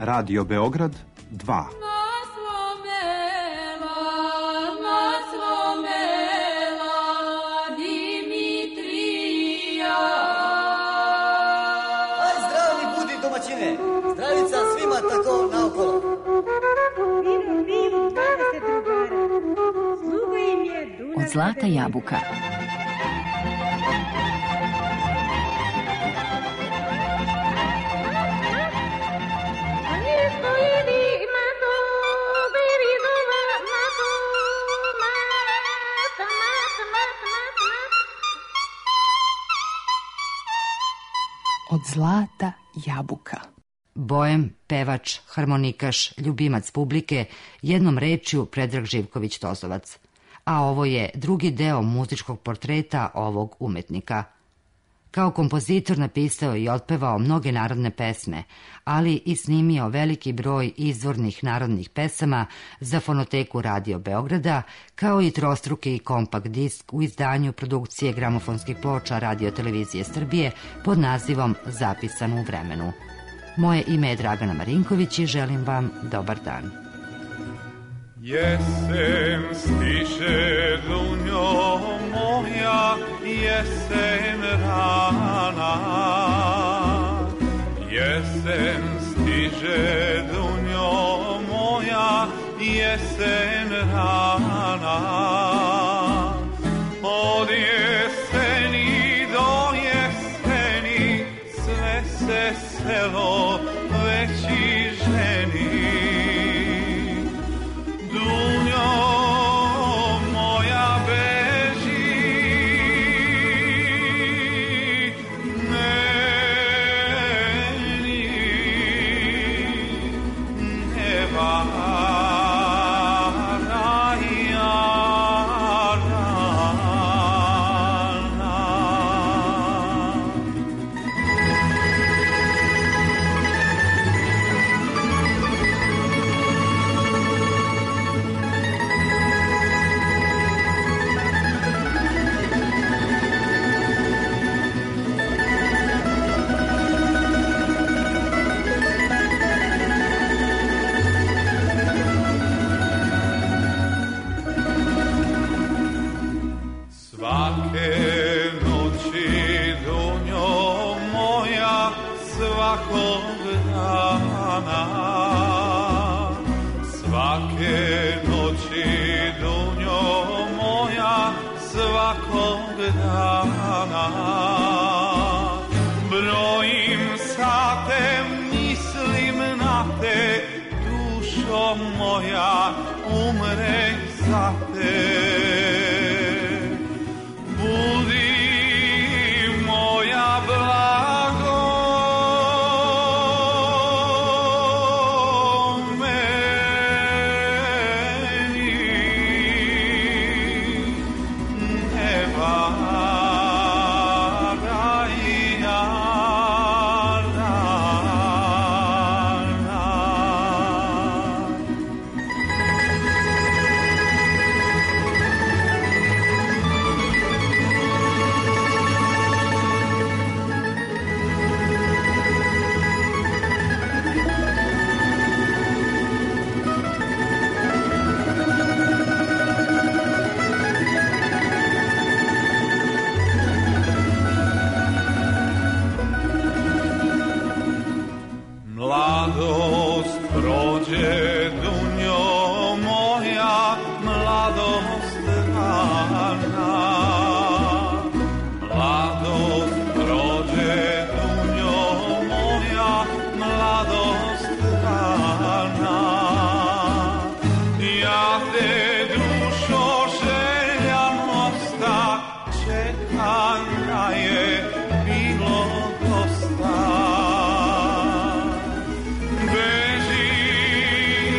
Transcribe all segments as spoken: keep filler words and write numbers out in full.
Radio Beograd dva. Zdravica svima tako naokolo. Vidim, vidim, kada se drugara. Sluga im je Dunav. Od zlata jabuka. Od zlata jabuka. Boem, pevač, harmonikaš, ljubimac publike, jednom rečju Predrag Živković Tozovac. A ovo je drugi deo muzičkog portreta ovog umetnika. Kao kompozitor napisao i otpevao mnoge narodne pesme, ali i snimio veliki broj izvornih narodnih pesama za fonoteku Radio Beograda, kao i trostruki kompakt disk u izdanju produkcije gramofonskih ploča Radio Televizije Srbije pod nazivom Zapisan u vremenu. Moje ime je Dragana Marinković i želim vam dobar dan. Jesen stiže, dunjo moja, jesen rana. Jesen stiže, dunjo moja, jesen rana. Od jeseni do jeseni sve se selo veći ženi. Svake noći, dunjo moja, svakog dana. Brojim sate, mislim na te, dušo moja, umre za te. Budi moja blago, mladost prođe, dunjo moja, mladost rana. Mladost prođe, dunjo moja, mladost rana. Ja te, dušo, želja mosta, čekanja je bilo dosta. Beži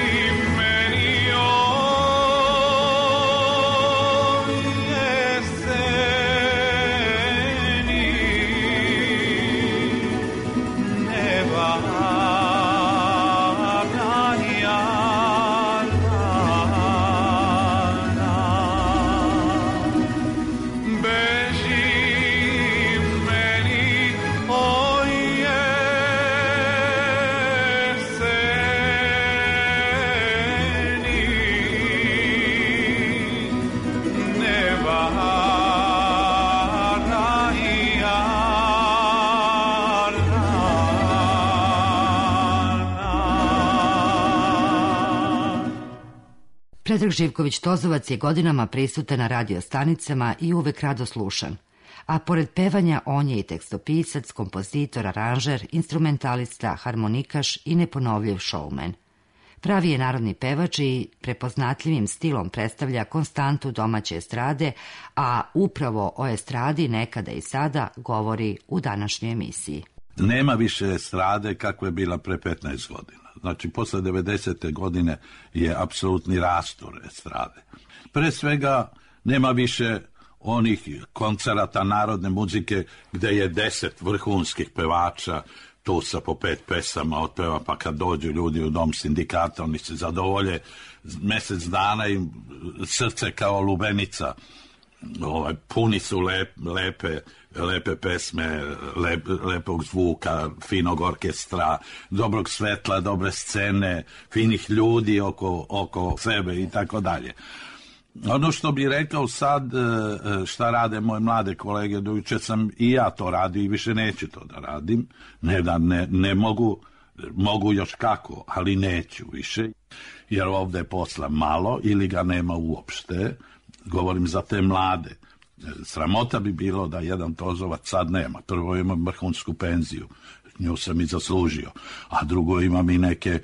Predrag Živković Tozovac je godinama prisutan na radio stanicama i uvek rado slušan. A pored pevanja on je i tekstopisac, kompozitor, aranžer, instrumentalista, harmonikaš i neponovljiv showman. Pravi je narodni pevač i prepoznatljivim stilom predstavlja konstantu domaće estrade, a upravo o estradi nekada i sada govori u današnjoj emisiji. Nema više estrade kako je bila pre petnaest godina. Znači, posle devedesete godine je apsolutni rastor estrade. Pre svega, nema više onih koncerata narodne muzike gde je deset vrhunskih pevača, tu sa po pet pesama otpeva, pa kad dođu ljudi u dom sindikata, oni se zadovolje mesec dana i srce kao lubenica. Ovaj, puni su lep, lepe, lepe pesme, lep, lepog zvuka, finog orkestra, dobrog svetla, dobre scene, finih ljudi oko, oko sebe i tako dalje. Ono što bih rekao sad, šta rade moje mlade kolege, do juče sam i ja to radio i više neću to da radim. Ne da ne, ne mogu, mogu još kako, ali neću više, jer ovde je posla malo ili ga nema uopšte. Govorim za te mlade. Sramota bi bilo da jedan Tozovac sad nema. Prvo imam vrhunsku penziju, nju sam i zaslužio, a drugo imam i neke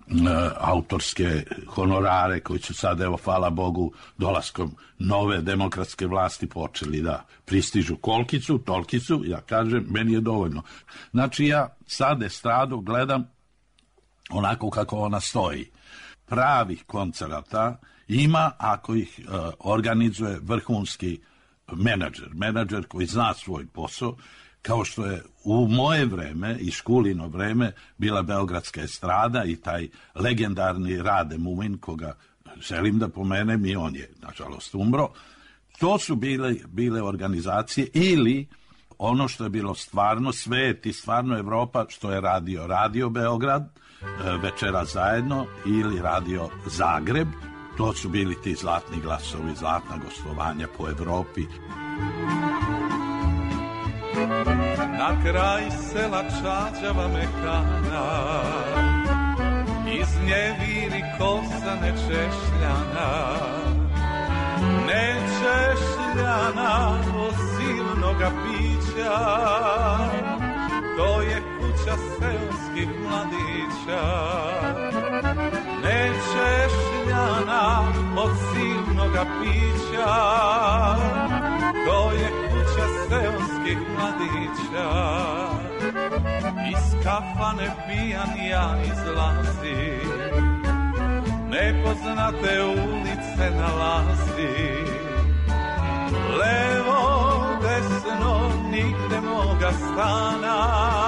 autorske honorare koji su sad, evo, hvala Bogu, dolaskom nove demokratske vlasti počeli da pristižu. Koliki su, toliki su, ja kažem, meni je dovoljno. Znači, ja sad estradu gledam onako kako ona stoji. Pravih koncerata ima ako ih uh, organizuje vrhunski menadžer, menadžer koji zna svoj posao, kao što je u moje vreme i škulino vreme bila beogradska estrada i taj legendarni Rade Mumin, koga želim da pomenem, i on je, nažalost, umro. To su bile, bile organizacije ili ono što je bilo stvarno svet i stvarno Evropa, što je radio Radio Beograd, Večera zajedno, ili Radio Zagreb. To su bili ti zlatni glasovi, zlatna gostovanja po Evropi. Na kraj sela Čađava Mekana, iz nje viri kosa nečešljana, nečešljana od silnoga pića, to je kuća seoskih mladića. Nečešljana od silnoga pića, to je kuća seoskih mladića. Iz kafane pijan ja izlazim, nepoznate ulice nalazim. Levo, desno, nigde moga stana,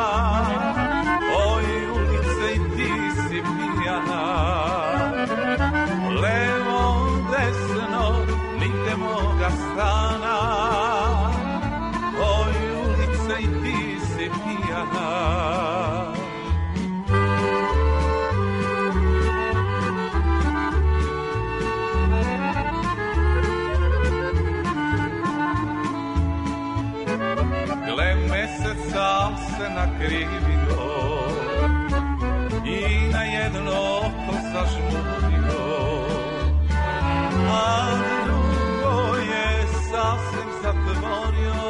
oj ulice i ti si pijana. Levo, desno, nigde moga stana, oj ulice i ti si pijana. Gle meseca se nakrivio i na jedno oko zažmurio, a drugo je sasvim zatvorio.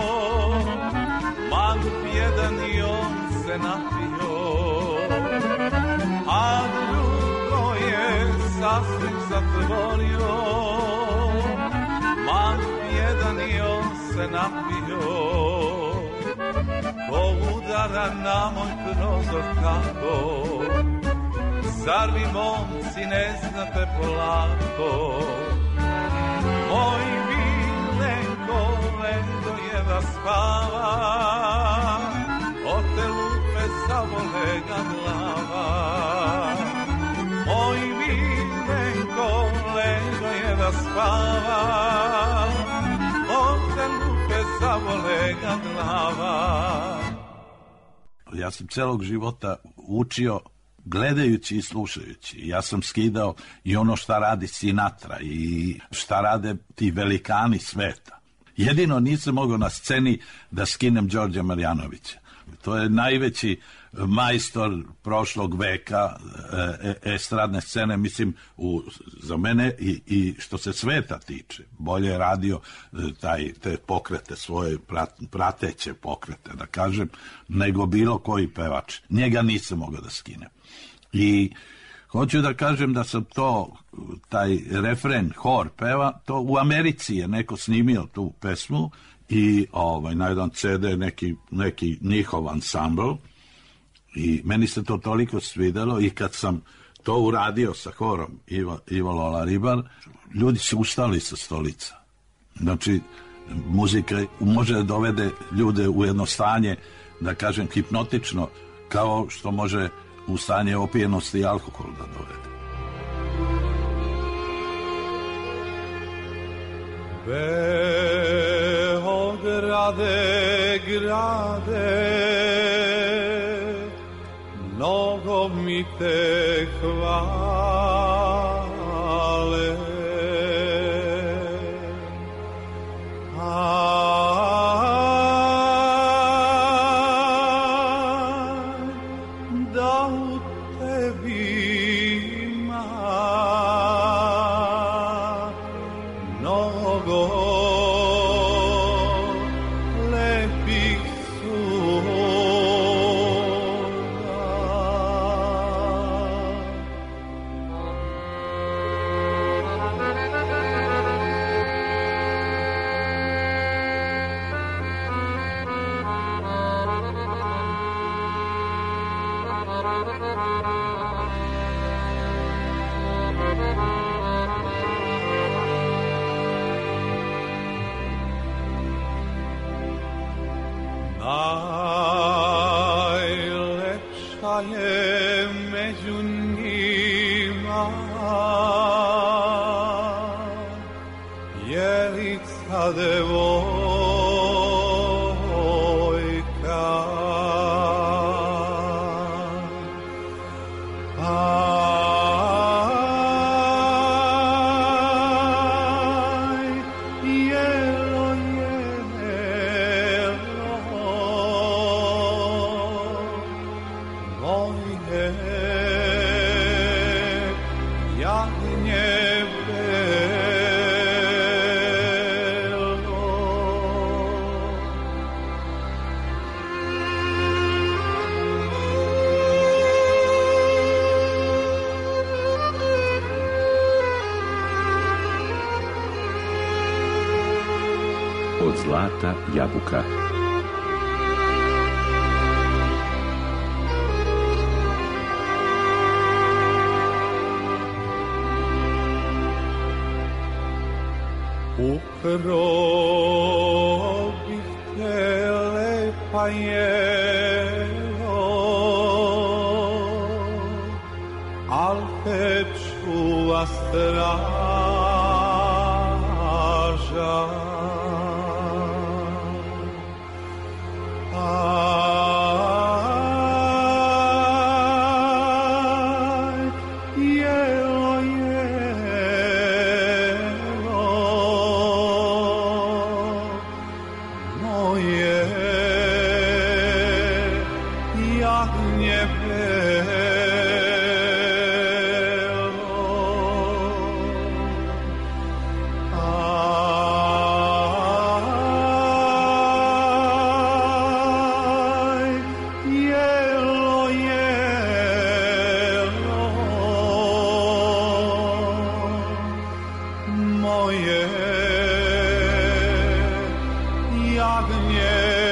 Mangup jedan i on se napio, a drugo je sasvim zatvorio. Mangup jedan i on se napio. Ko udara na moj prozor tako, zar vi momci ne znate polako? Moj Milenko ledo je da spava, od te lupe zavole ga glava. Moj Milenko ledo je da spava, od te lupe zavole ga glava. Ja sam celog života učio gledajući i slušajući. Ja sam skidao i ono šta radi Sinatra i šta rade ti velikani sveta. Jedino nisam mogao na sceni da skinem Đorđa Marjanovića. To je najveći majstor prošlog veka e, estradne scene, mislim, u, za mene i, i što se sveta tiče, bolje je radio taj, te pokrete svoje, prat, prateće pokrete, da kažem, nego bilo koji pevač. Njega nisam mogao da skinem. I hoću da kažem da sam to, taj refren, hor peva, to u Americi je neko snimio tu pesmu i ovaj, na jedan ce de neki, neki njihov ansambl i meni se to toliko svidelo i kad sam to uradio sa horom Ivo, Ivo Lola Ribar, ljudi su ustali sa stolica. Znači, muzika može da dovede ljude u jedno stanje, da kažem, hipnotično, kao što može u stanje opijenosti i alkohol da dovede. Beograde, grade, mnogo mi te hvale, a da u tebi ima mnogo lepih najlepša je među njima Jelica devojka, aj jelo jelo moje jagnje belo. Od zlata jabuka. Ukrao bih te lepa jelo, al te čuva straža. Aj, jelo, jelo moje jagnje belo. Aj, jelo, jelo moje jagnje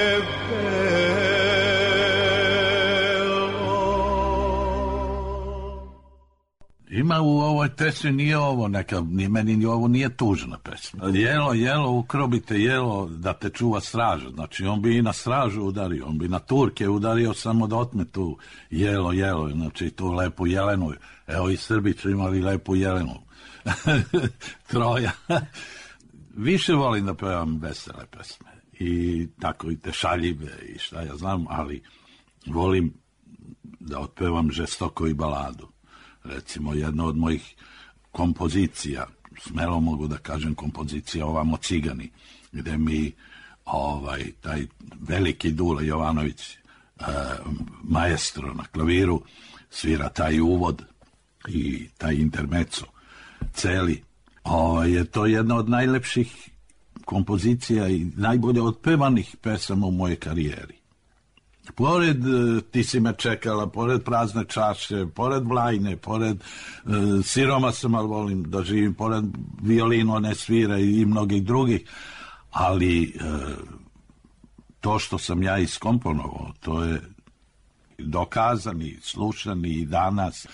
belo. Ima u ovoj pesmi, nije ovo neka, ni meni ni ovo nije tužna pesma. Jelo, jelo, ukrobite jelo da te čuva straža. Znači, on bi i na stražu udario, on bi na Turke udario samo da otme tu jelo, jelo, znači tu lepu jelenu. Evo i Srbi su imali lepu jelenu. Troja. Više volim da pevam vesele pesme. I tako i te šaljive i šta ja znam, ali volim da otpevam žestoko i baladu. Recimo, jedna od mojih kompozicija, smelo mogu da kažem kompozicija Ovamo cigani, gde mi ovaj, taj veliki Dule Jovanović maestro na klaviru svira taj uvod i taj intermezzo celi. O, je to jedna od najlepših kompozicija i najbolje otpevanih pesama u mojoj karijeri. Pored Ti si me čekala, pored Prazne čaše, pored Vlajne, pored uh, Siroma sam, ali volim da živim, pored Violino ne svira i mnogih drugih, ali uh, to što sam ja iskomponovao, to je dokazani, slušani i danas.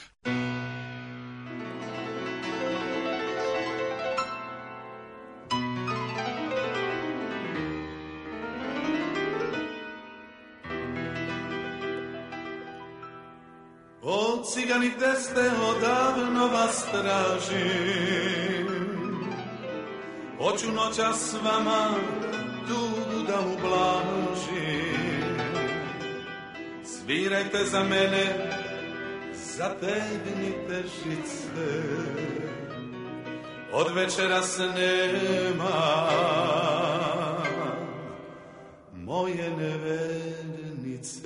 O cigani gde ste, odavno vas tražim. Hoću noća s vama tugu da ublažim. Svirajte za mene, zategnite žice. Od večera se nema moje nevernice.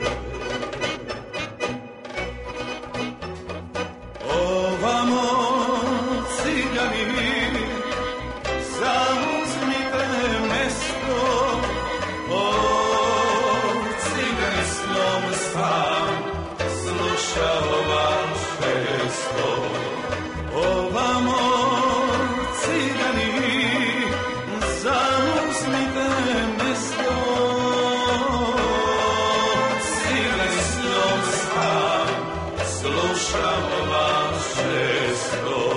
Ovamo cigani, zauzmite mesto. O cigani, snom sam slušao vaše sto. Ovamo cigani, zauzmite mesto. Cigani, snom sam slušao vaše sto.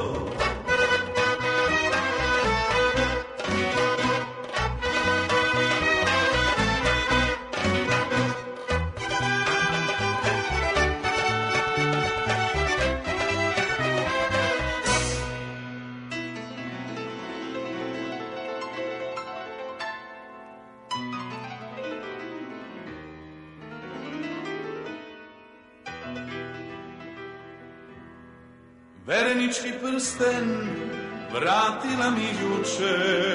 Verenički prsten vratila mi juče,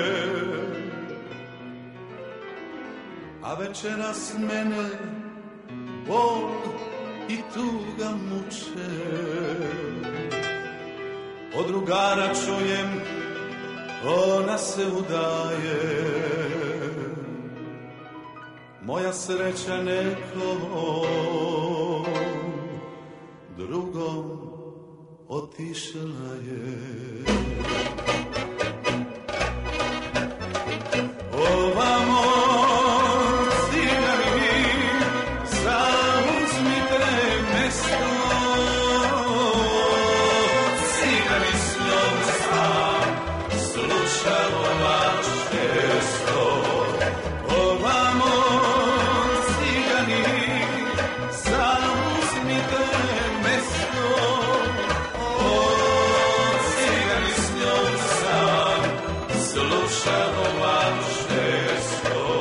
a večeras mene bol i tuga muče. Od drugara čujem, ona se udaje, moja sreća nekom drugom otišla je. Ovamo cigani, zauzmite mesto. Cigani, s njom sam slušao vaše sto. Ovamo cigani, zauzmite mesto. Slušao vaše sto.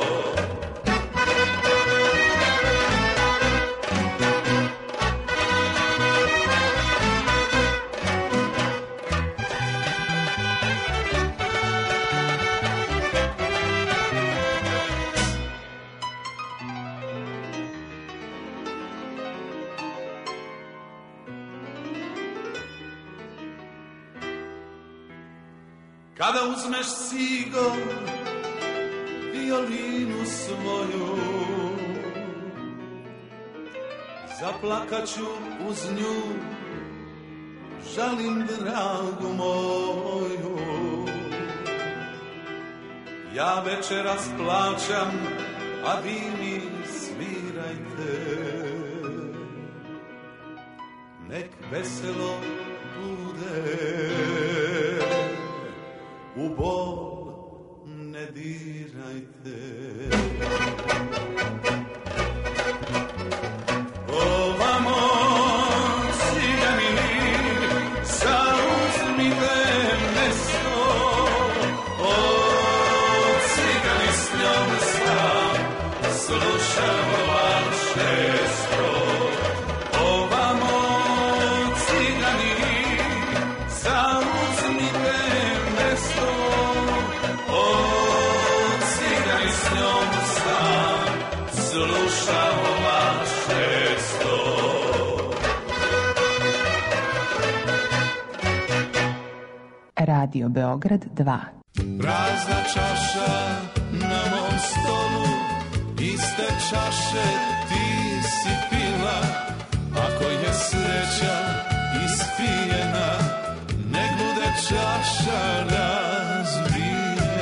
Kada uzmeš cigo, violinu svoju, zaplakaću uz nju, žalim dragu moju. Ja večeras plaćam, a vi mi svirajte, nek veselo bude. U bol ne dirajte. Ovamo cigani, zauzmite mesto. O cigani, s njom sam slušao vaše sto. Ovamo cigani, zauzmite mesto. O cigani, s njom Radio Beograd dva. Prazna čaša na mom stolu, iste čaše ti si pila. Ako je sreća ispijena, nek bude čaša razbijena.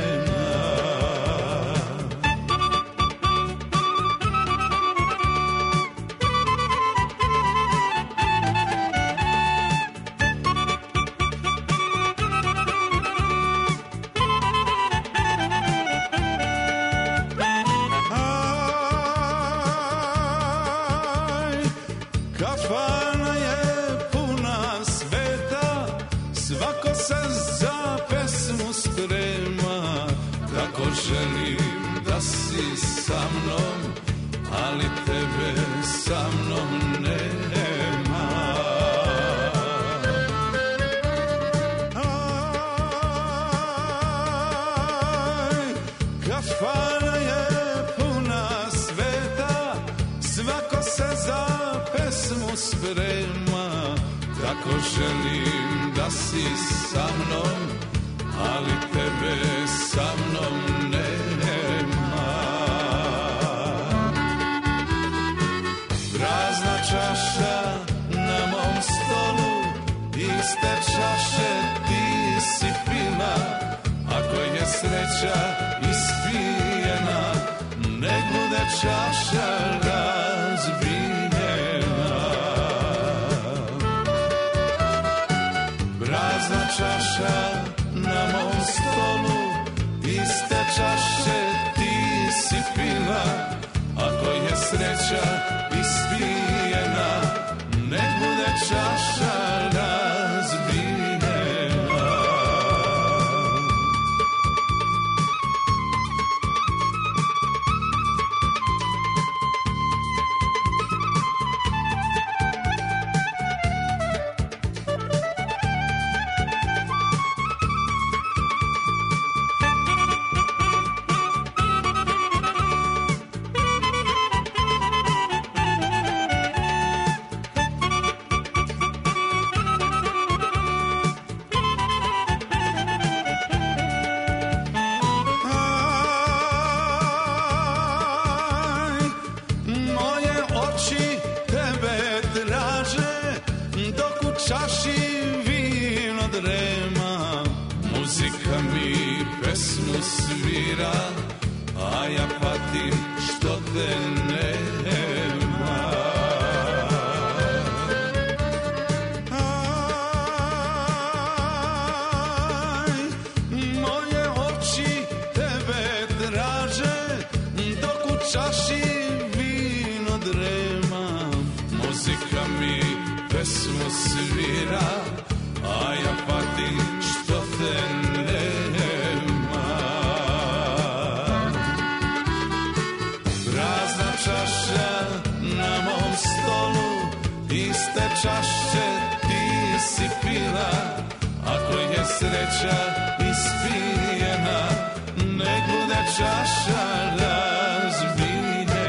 Želim da si sa mnom, ali tebe sa mnom nema. Aj, kafana je puna sveta, svako se za pesmu sprema. Tako želim da si sa mnom, ali tebe sa mnom nema. Prazna čaša na mom stolu, iste čaše ti si pila. Ako je sreća ispijena, nek bude čaša razbijena. Prazna čaša na mom stolu, iste čaše ti si pila. Ako je sreća ispijena, nek bude čaša razbijena. Svira, a ja patim što te nema. Aj, moje oči tebe traže, dok u čaši vino drema. Muzika mi pesmu svira, a ja patim što te nema. Čaša na mom stolu, iste čaše ti si pila. Ako je sreća ispijena, nek bude čaša razbijena.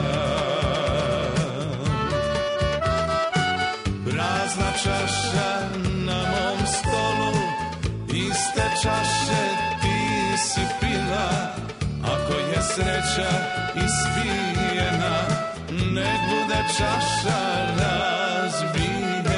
Prazna čaša na mom stolu, iste čaše ti si pila. Ako je sreća ispijena, nek bude čaša razbijena.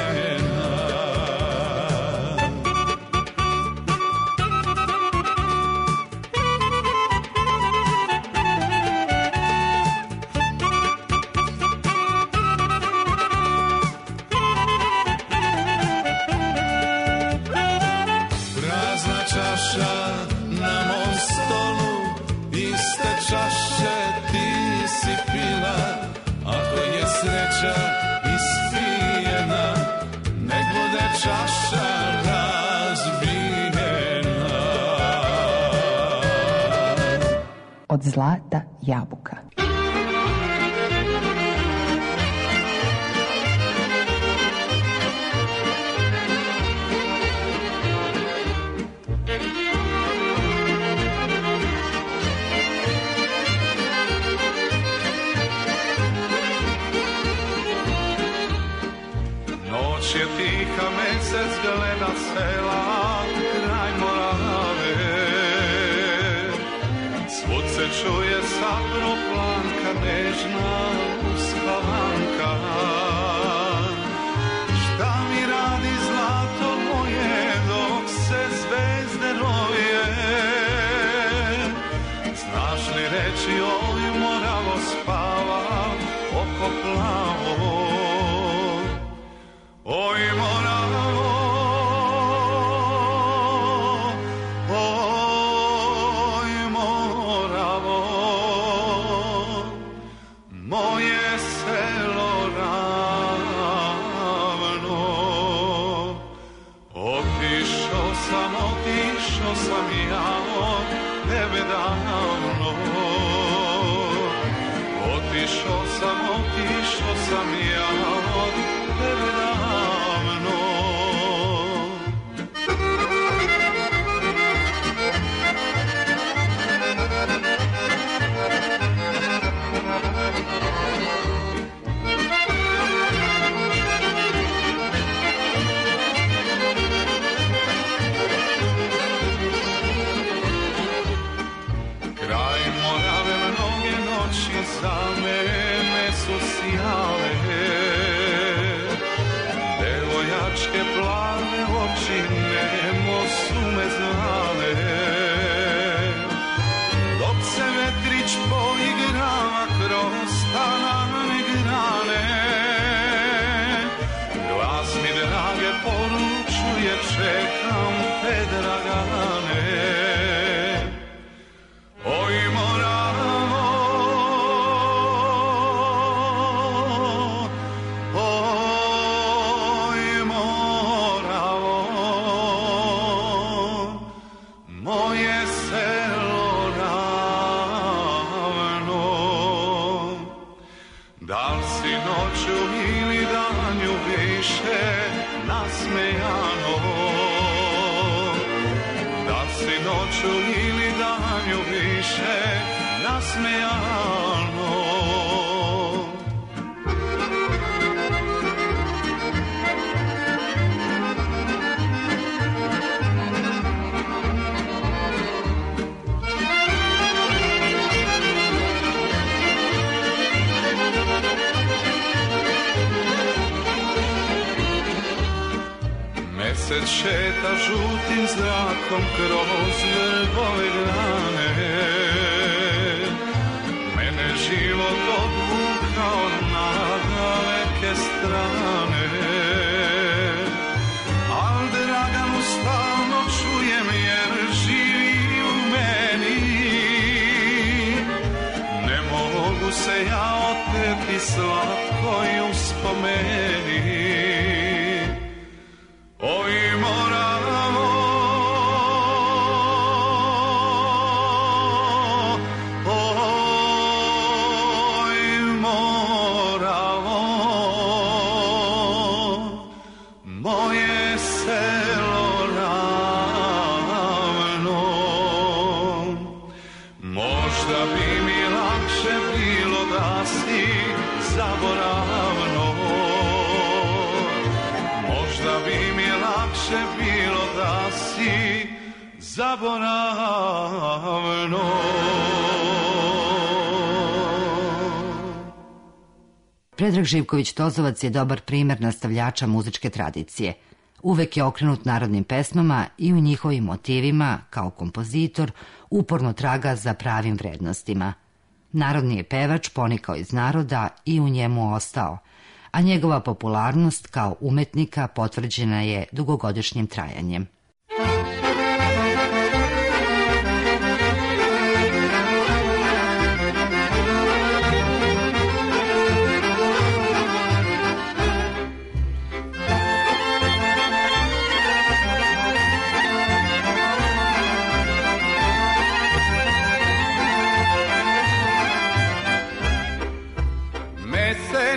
Prazna čaša na mom stolu, iste čaše ti si pila. Ako je sreća ispijena, nek bude čaša razbijena. Od zlata jabuka. Noć je tiha, mesec gleda sela, kraj kraj Morave. Svud se čuje saproplanka, nežna uspavanka. Šta mi radi zlato moje dok se zvezde roje? Znaš li reći oj Moravo spava oko plavo? Oj Moravo, oj Moravo, moje selo ravno. Otišao sam, otišao sam ja od tebe davno. Otišao sam, otišao sam ja od tebe davno. Kraj Morave mnoge noći za mene su sjale. Devojčke plave oči nemo su me zvale. Dok se vetrić poigrava kroz tanane grane, glas mi drage poručuje čekam te dragane. Oj Moravo, oj Moravo, moje selo ravno. Da li si noću ili danju više nasmejano? Da li si noću ili danju više nasmejano? Mesec šeta žutim zrakom kroz vrbove grane. Mene život odvukao na daleke strane. Al Draganu stalno čujem jer živi u meni. Ne mogu se ja oteti slatkoj uspomeni. Oj Moravo, oj Moravo, moje selo ravno. Možda bi mi lakše bilo da si zaboravno. Možda bi mi lakše bilo da si zaboravno. Predrag Živković Tozovac je dobar primer nastavljača muzičke tradicije. Uvek je okrenut narodnim pesmama i u njihovim motivima, kao kompozitor, uporno traga za pravim vrednostima. Narodni je pevač, ponikao iz naroda i u njemu ostao, a njegova popularnost kao umetnika potvrđena je dugogodišnjim trajanjem.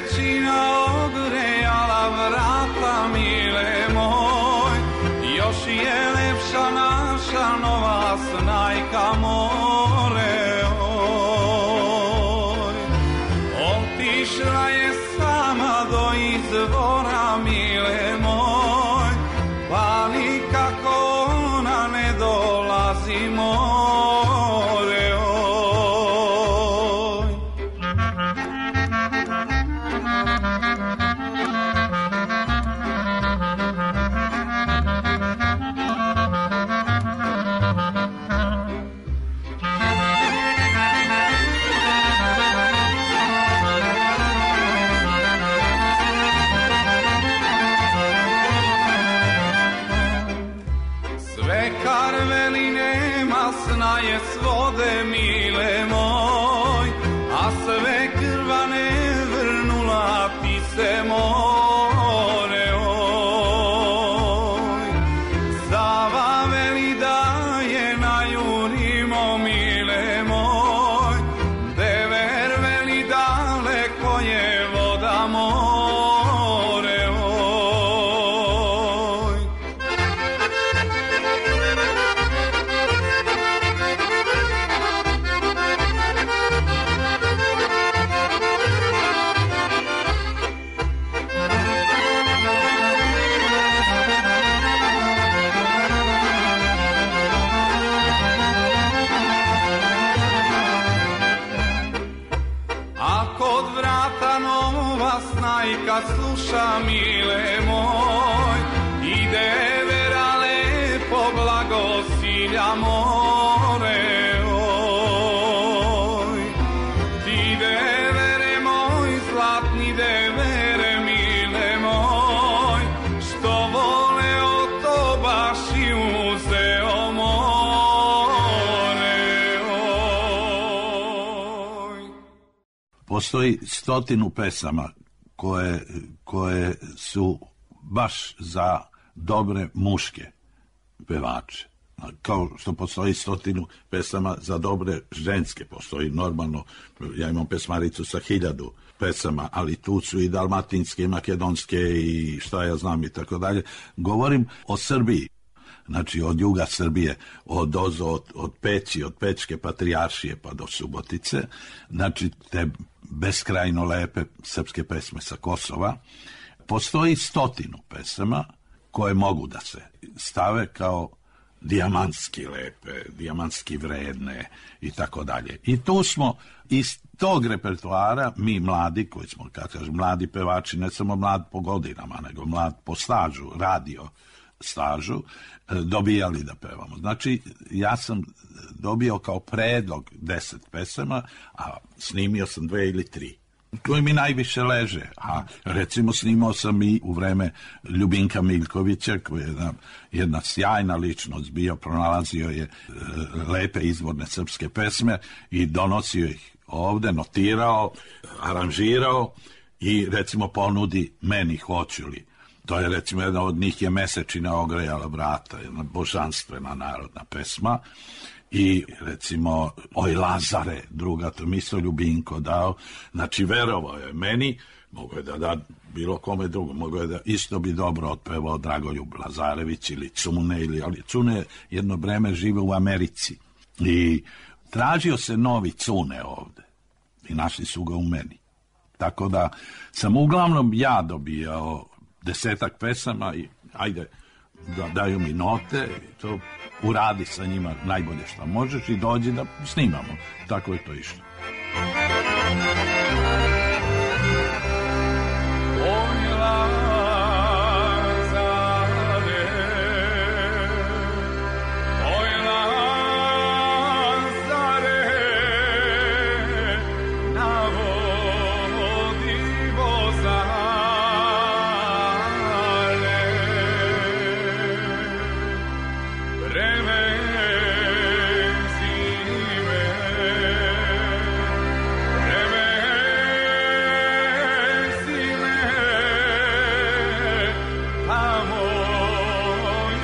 Mesečina odrejala vrata, mile moj, još crna je svode mile moj, a sve krvane vrnula ti se more oj. Sava veli da je najurimo mile moj, dever veli daleko je voda more oj. A kod vrata nova snajka sluša mile moj, ide vera lepo blagosilja more oj. Ti devere moj, zlatni devere mile moj, što vole o to baš i uzeo more oj. Postoji stotinu pesama koje, koje su baš za dobre muške pevače. Kao što postoji stotinu pesama za dobre ženske. Postoji normalno, ja imam pesmaricu sa hiljadu pesama, ali tu su i dalmatinske, i makedonske i šta ja znam i tako dalje. Govorim o Srbiji. Znači od juga Srbije, od ozo, od, od Peći, od Pečke patrijaršije pa do Subotice, znači te beskrajno lepe srpske pesme sa Kosova. Postoji stotinu pesama koje mogu da se stave kao dijamantski lepe, dijamantski vredne i tako dalje. I tu smo iz tog repertoara, mi mladi, koji smo, kada kažem, mladi pevači, ne samo mlad po godinama, nego mlad po stažu, radio stažu, dobijali da pevamo. Znači, ja sam dobio kao predlog deset pesama, a snimio sam dve ili tri. Koje mi najviše leže. A recimo snimao sam i u vreme Ljubinka Miljkovića, koja je jedna, jedna sjajna ličnost bio, pronalazio je e, lepe izvorne srpske pesme i donosio ih ovde, notirao, aranžirao i recimo ponudi meni hoću li. To je recimo jedna od njih je Mesečina ogrejala vrata, jedna božanstvena narodna pesma. I recimo Oj Lazare, druga, to mi isto Ljubinko dao, znači verovao je meni, mogo je da da bilo kome drugo, mogo je da isto bi dobro otpevao Dragoljub Lazarević ili Cune, ili, ali Cune je jedno vreme žive u Americi i tražio se novi Cune ovde i našli su ga u meni. Tako da sam uglavnom ja dobijao desetak pesama i ajde, da daju mi note, to uradi sa njima najbolje što možeš i dođi da snimamo. Tako je to išlo. Oj Lazare, oj Lazare, na vodi vozare, prevezi me, prevezi me tamo i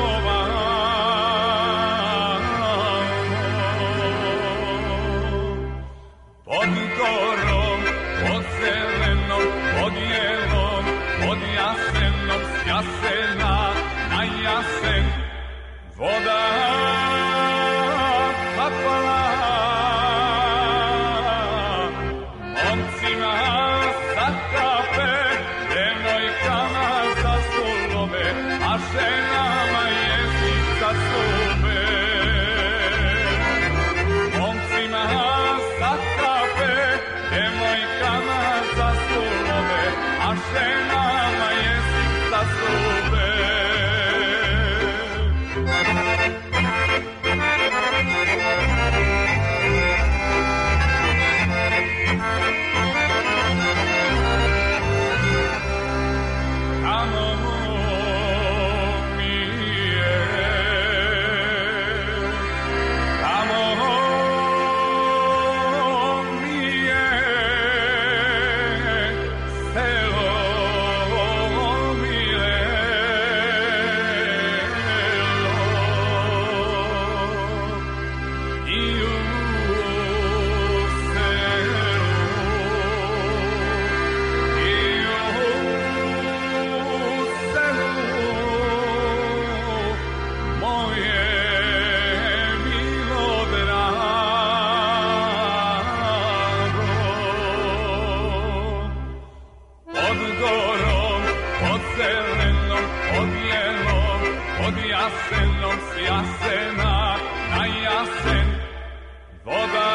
ovamo. Pod gorom, pod zelenom, pod jelom, pod jasenom, s jasena na jasen, voda kapala. Momcima sa kape, devojkama za sulove, a ženama jezik za sube. Momcima sa kape, devojkama za sulove, a ženama jezik za sube. Tamo mi pod jasenom s jasena na jasen voda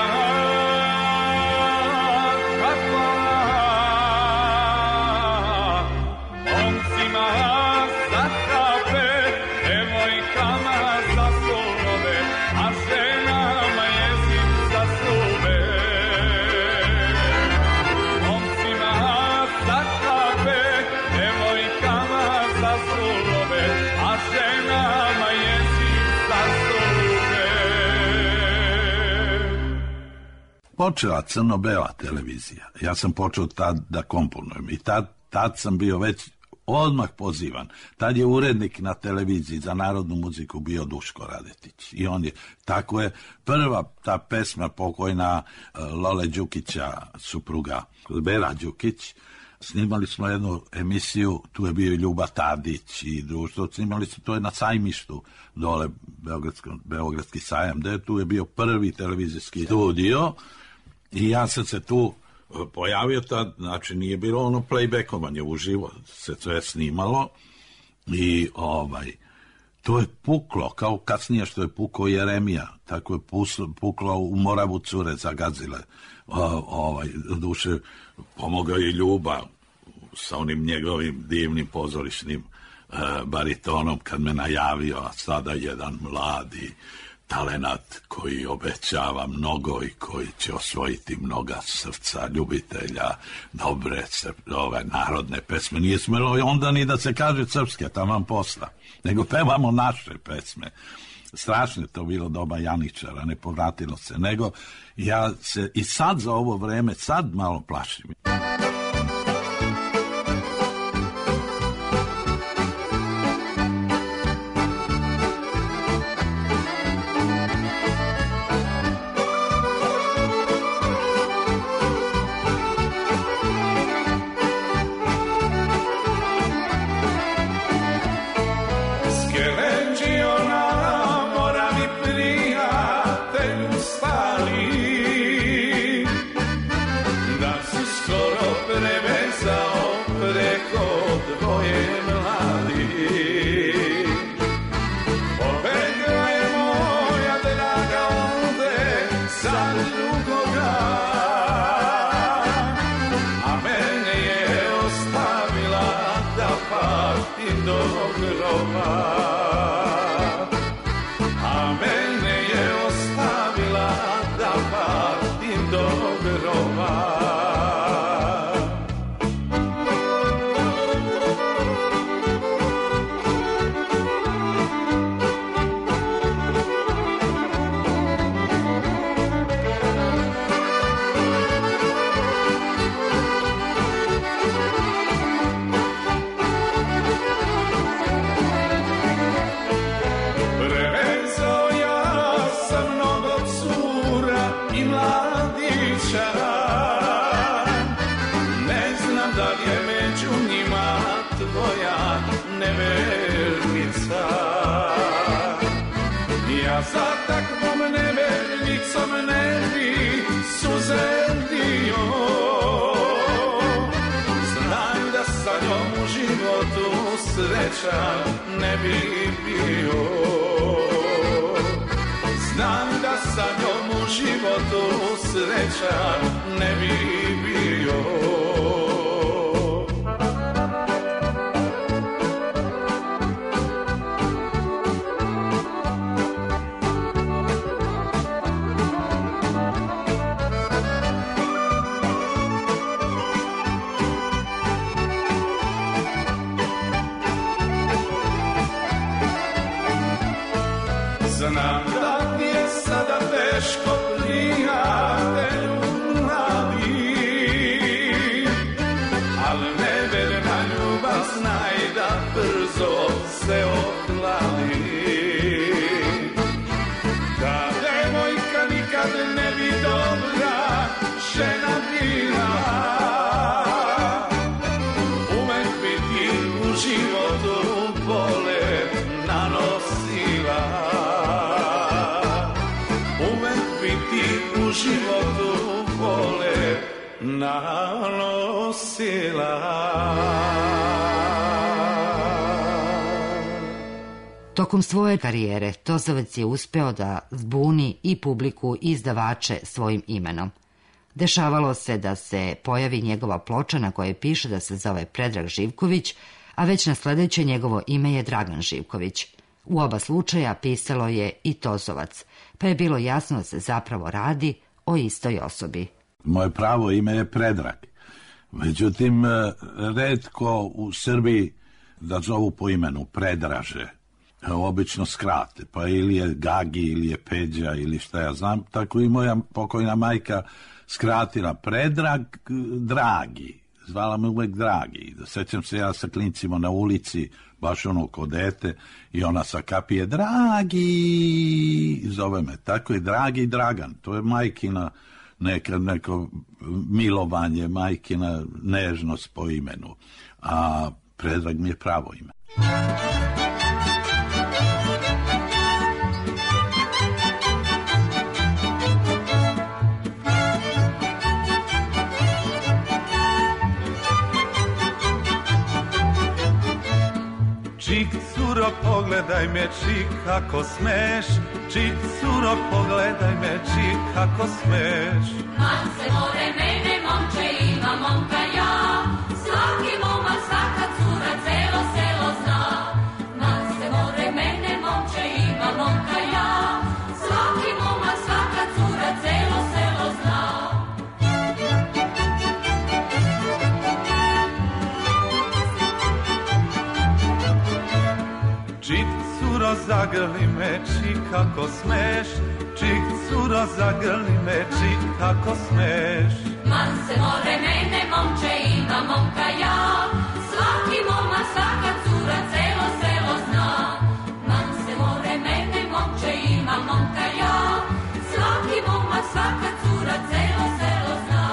kapla. Momcima za kape, devojkama za solove, a ženama jezik za zube. Momcima za kape, devojkama za solove, a ženama jezik za zube. Počela crno-bela televizija. Ja sam počeo tad da komponujem i tad, tad sam bio već odmah pozivan. Tad je urednik na televiziji za narodnu muziku bio Duško Radetić. I on je, tako je, prva ta pesma pokojna Lole Đukića, supruga Bera Đukić, snimali smo jednu emisiju, tu je bio i Ljuba Tadić i društvo, snimali smo, to je na Sajmištu, dole Beogradski sajam, gde tu je bio prvi televizijski studio i ja sam se tu pojavio tad, znači nije bilo ono playbackovanje uživo, se sve snimalo i ovaj, to je puklo, kao kasnije što je pukao Jeremija, tako je puklo u Moravu cure zagazile, o, ovaj, duše pomogao i Ljuba sa onim njegovim divnim pozorišnim e, baritonom kad me najavio, a sada jedan mladi talenat koji obećava mnogo i koji će osvojiti mnoga srca ljubitelja dobre ove narodne pesme. Nije smelo onda ni da se kaže srpske, taman posla, nego pevamo naše pesme. Strašno je to bilo doba Janičara, ne povratilo se, nego ja se i sad za ovo vreme, sad malo plašim. Srećan ne bi bio. Znam da sa njom u životu srećan ne bi bio. Znam da ti je sada teško prijatelju mladi, ali ne vere na ljubav, znaj da brzo se ohladi. Da devojka nikad ne bi dobra žena bila, uvek bi ti u životu bole nanosila. U životu bole nanosila. Tokom svoje karijere Tozovac je uspeo da zbuni i publiku i izdavače svojim imenom. Dešavalo se da se pojavi njegova ploča na kojoj piše da se zove Predrag Živković, a već na sledeće njegovo ime je Dragan Živković. U oba slučaja pisalo je i Tozovac, pa je bilo jasno da se zapravo radi o istoj osobi. Moje pravo ime je Predrag. Međutim, retko u Srbiji da zovu po imenu Predraže. Obično skrate, pa ili je Gagi, ili je Peđa, ili šta ja znam. Tako i moja pokojna majka skratila Predrag Dragi. Zvala me uvek Dragi. Sećam se ja sa klincima na ulici, baš ono ko dete, i ona sa kapije Dragi, zove me. Tako je Dragi Dragan. To je majkina neka, neko milovanje, majkina nežnost po imenu. A Predrag mi je pravo ime. Čik, curo, pogledaj me, čik, kako smeš. Čik, curo, pogledaj me, čik, kako smeš. Man se more mene, momče, ima momka ja. Svaki momak, svaka cura, celo selo zna. Man se more mene, momče, ima momka ja. Svaki momak, svaka cura, celo selo zna. Čik, curo, zagrli me, čik, kako smeš. Čik, curo, zagrli me, čik, kako smeš. Man se more mene, momče, ima momka ja. Svaki momak, svaka cura, celo selo zna. Man se more mene, momče, ima momka ja. Svaki momak, svaka cura, celo selo zna.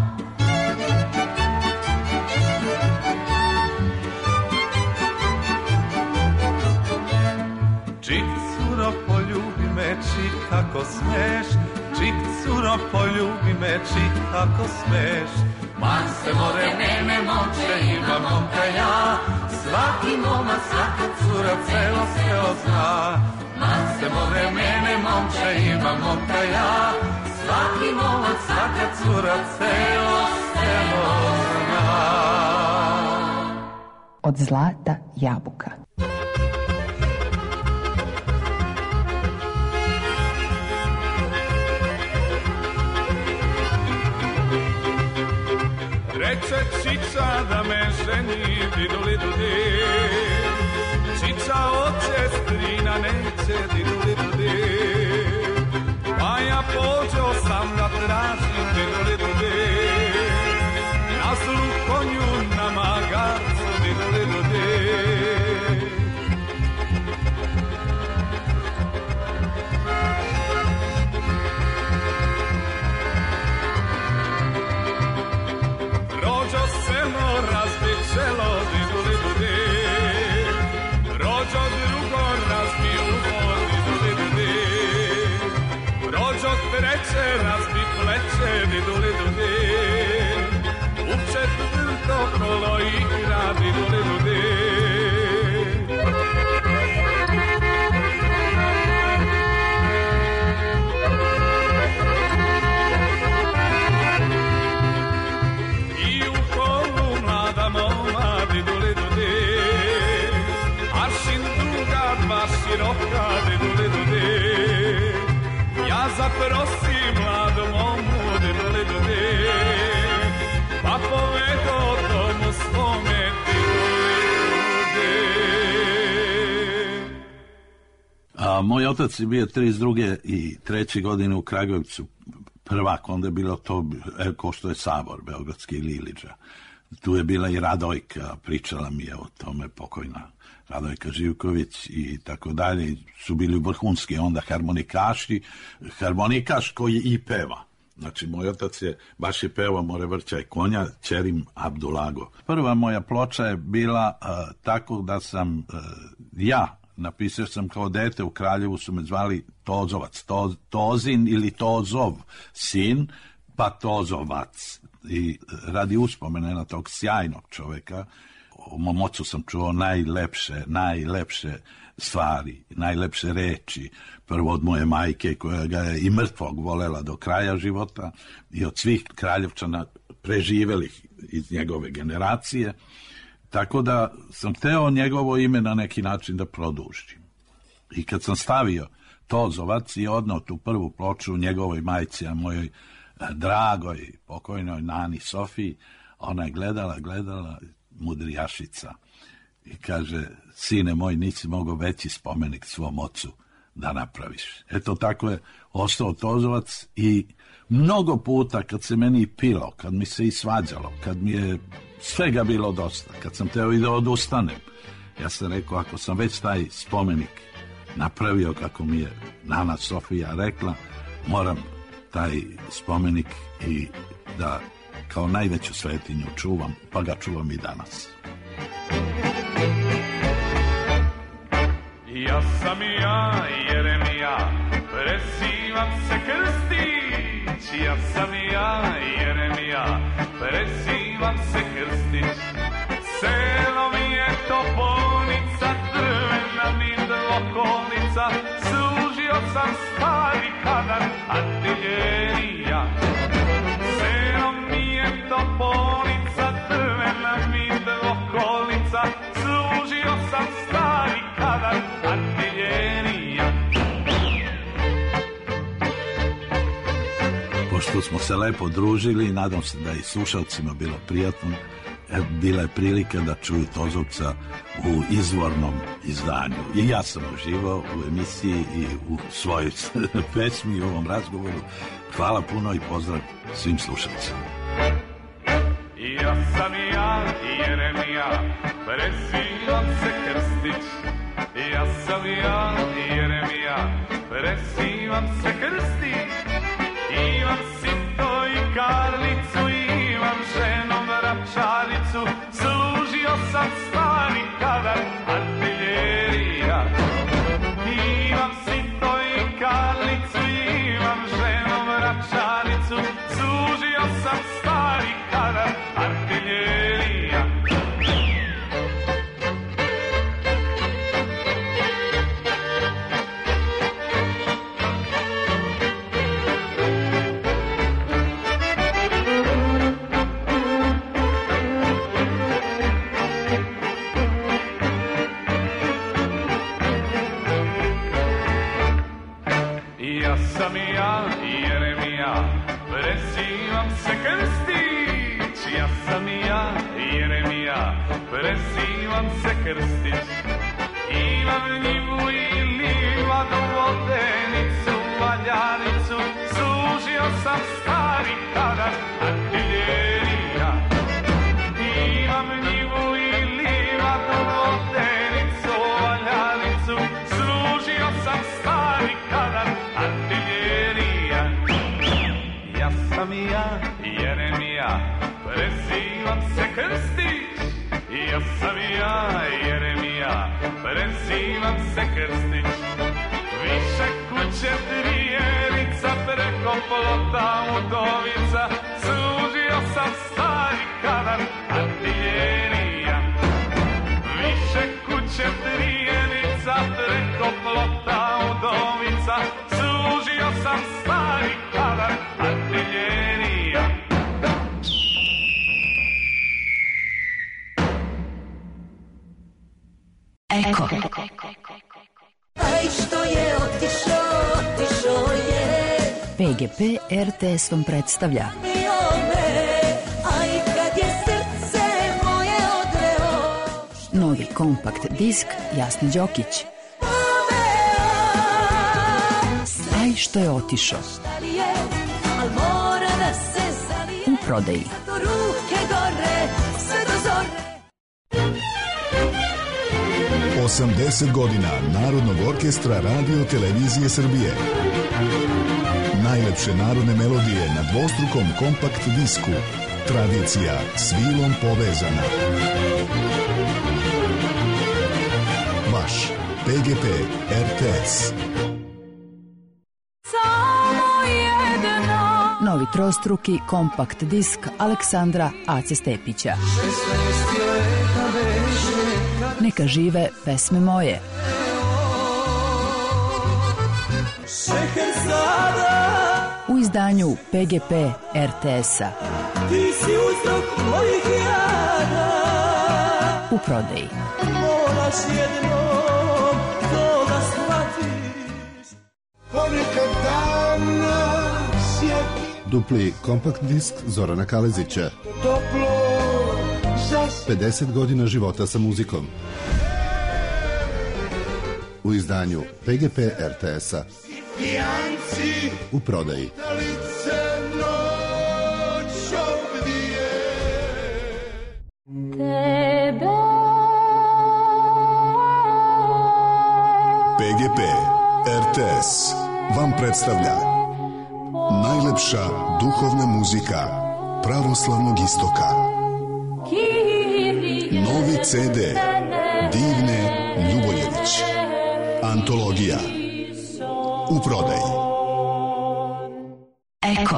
Čik, curo, poljubi me, čik, kako smeš. Čik, curo, poljubi me, čik, kako smeš. Man se more mene, momče, ima momka ja. Svaki momak, svaka cura, celo selo zna. Man se more mene, momče, ima momka ja. Svaki momak, svaka cura, celo selo zna. Od zlata jabuka. Reče Čiča da me ženi, diduli dudi. Čiča oče strina neće, diduli dudi. Pa ja pođo sam da tražim, diduli dudi. Na zlu konju, na magarcu, diduli dudi. Selo, diduli dudi. Rođo drugo razbi uho, diduli dudi. Rođo treće razbi pleće, diduli dudi. U četvrto kolo igra, diduli dudi. Široka, diduli dudi. Ja zaprosim mladom omu, diduli dudi. Pa povedo tomu svome, diduli dudi. A moj otac je bio trideset druge i treće godine u Kragujevcu prvak, onda je bilo to ko što je Sabor beogradski ili Iliđa. Tu je bila i Radojka, pričala mi je o tome pokojna Radojka Živković i tako dalje, su bili vrhunski onda harmonikaši, harmonikaš koji i peva. Znači, moj otac je, baš je pevao More vrća i konja, Ćerim Abdulago. Prva moja ploča je bila uh, tako da sam uh, ja, napisao sam kao dete, u Kraljevu su me zvali Tozovac, to, Tozin ili Tozov, sin, pa Tozovac. I radi uspomene na tog sjajnog čoveka, o mom ocu sam čuo najlepše, najlepše stvari, najlepše reči. Prvo od moje majke koja ga je i mrtvog volela do kraja života i od svih Kraljevčana preživelih iz njegove generacije. Tako da sam hteo njegovo ime na neki način da produžim. I kad sam stavio Tozovac i odneo tu prvu ploču njegovoj majci, a mojoj dragoj pokojnoj nani Sofiji, ona je gledala, gledala, mudrijašica i kaže, sine moj, nisi mogao veći spomenik svom ocu da napraviš. Eto, tako je ostao Tozovac i mnogo puta kad se meni pilo, kad mi se i svađalo, kad mi je svega bilo dosta, kad sam teo i da odustanem, ja sam rekao, ako sam već taj spomenik napravio, kako mi je nana Sofija rekla, moram taj spomenik i da kao najveću svetinju čuvam, pa ga čuvam i danas. Ja sam ja, Jeremija, presivam se krstić. Ja sam ja, Jeremija, presivam se krstić. Selo mi je topovnica, drvena mi dvokolnica, služio sam stari kadar, artiljerija. Selo mi je topovnica, drvena mi dvokolnica, služio sam stari kadar, artiljerija. Pošto smo se lepo družili, nadam se da i slušalcima bilo prijatno, bila je prilika da čuju Tozovca u izvornom izdanju. I ja sam uživao u emisiji i u svojoj pesmi i u ovom razgovoru. Hvala puno i pozdrav svim slušalcima. Ja sam ja, Jeremija, presivam se krstić. Ja sam ja, Jeremija, presivam se krstić. Imam sito i karlicu, imam ženom račaricu, služio sam stari kadar, artiljerija. Imam sito i karlicu, imam ženom račaricu, služio sam stari kadar, artiljerija. Ja sam ja, Jeremija, presivam se krstić. Ja sam ja, Jeremija, presivam se krstić. Imam njivu i livadu, vodenicu, valjanicu, služio sam stari kadar, artiljerija. Imam njivu i livadu, vodenicu, valjanicu, služio sam stari kadar, artiljerija. Ja sam ja, Jeremija, presivam se krstić. Ja sam ja, Jeremija, presivam se krstić. Više kuće trijerica, preko plota udovica, služio sam stari kadar, artiljerija. Više kuće trijerica, preko plota udovica, služio sam stari kadar, artiljerija. Eko. Aj što je otišao, otišao je. P G P R T S vam predstavlja Aj kad je srce moje odveo. novi kompakt disk Jasne Đokić. Aj što je otišao. Al mora da se zalije. U prodaji. Do ruke gore, sve do zore. osamdeset godina Narodnog orkestra Radio Televizije Srbije. Najlepše narodne melodije na dvostrukom kompakt disku. Tradicija s vilom povezana. Vaš P G P R T S. Novi trostruki kompakt disk Aleksandra Ace Stepića. šesnaest je leta Neka žive pesme moje. U izdanju P G P R T S-a. Ti si uzrok mojih jada. U prodaji. Moraš jednom to da shvatiš. Ponekad danas je Dupli kompakt disk Zorana Kalezića. toplo za pedeset godina života sa muzikom. U izdanju P G P R T S-a. pijanci. U prodaji. Lice noć obdije. P G P R T S vam predstavlja najlepša duhovna muzika pravoslavnog istoka. Novi C D Divne Ljuboljević. Antologija. U prodaji. Eko.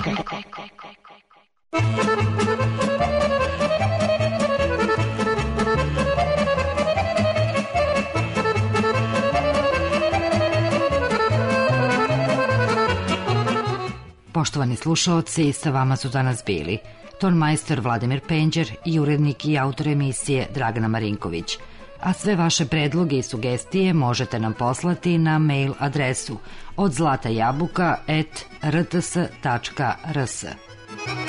Poštovani slušaoci, sa vama su danas bili tonmajstor Vladimir Penđer i urednik i autor emisije Dragana Marinković. A sve vaše predloge i sugestije možete nam poslati na mail adresu od zlata jabuka at r t s tačka r s.